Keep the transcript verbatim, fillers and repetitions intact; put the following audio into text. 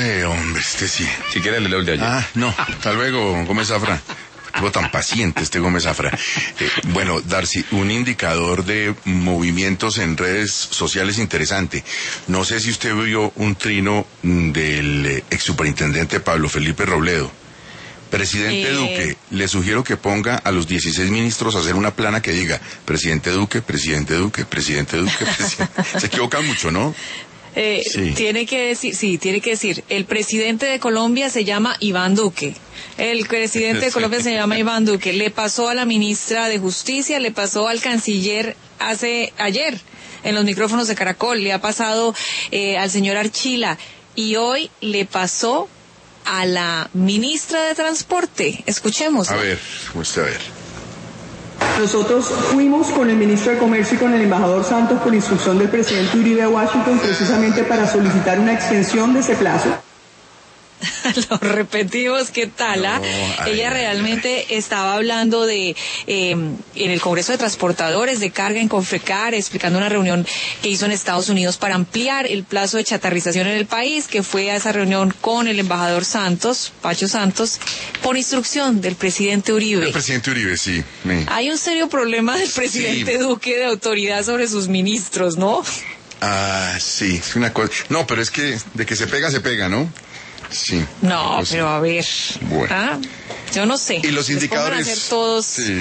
Eh, hombre, este sí. Si quiere le leo el de ayer. Ah, no, hasta luego, Gómez Zafra. Estuvo tan paciente este Gómez Zafra. Eh, bueno, Darcy, un indicador de movimientos en redes sociales interesante. No sé si usted vio un trino del eh, ex superintendente Pablo Felipe Robledo. Presidente eh... Duque, le sugiero que ponga a los dieciséis ministros a hacer una plana que diga presidente Duque, presidente Duque, presidente Duque, presidente... Se equivocan mucho, ¿no? Eh, sí. Tiene que decir, sí, tiene que decir, el presidente de Colombia se llama Iván Duque. El presidente de Colombia se llama Iván Duque. Le pasó a la ministra de Justicia, le pasó al canciller hace ayer en los micrófonos de Caracol, le ha pasado eh, al señor Archila y hoy le pasó a la ministra de Transporte. Escuchemos. A ver, usted a ver. Nosotros fuimos con el ministro de Comercio y con el embajador Santos por instrucción del presidente Uribe a Washington precisamente para solicitar una extensión de ese plazo. Lo repetimos, ¿qué tal? No, ay, Ella realmente ay. estaba hablando de eh, en el Congreso de Transportadores de Carga en Confecar, explicando una reunión que hizo en Estados Unidos para ampliar el plazo de chatarrización en el país, que fue a esa reunión con el embajador Santos, Pacho Santos, por instrucción del presidente Uribe. El presidente Uribe, sí. Me... Hay un serio problema del presidente sí. Duque de autoridad sobre sus ministros, ¿no? Ah, sí, es una cosa. No, pero es que de que se pega, se pega, ¿no? Sí. No, pero a ver. Bueno. ¿Ah? Yo no sé. Y los indicadores. Hacer todos... Sí.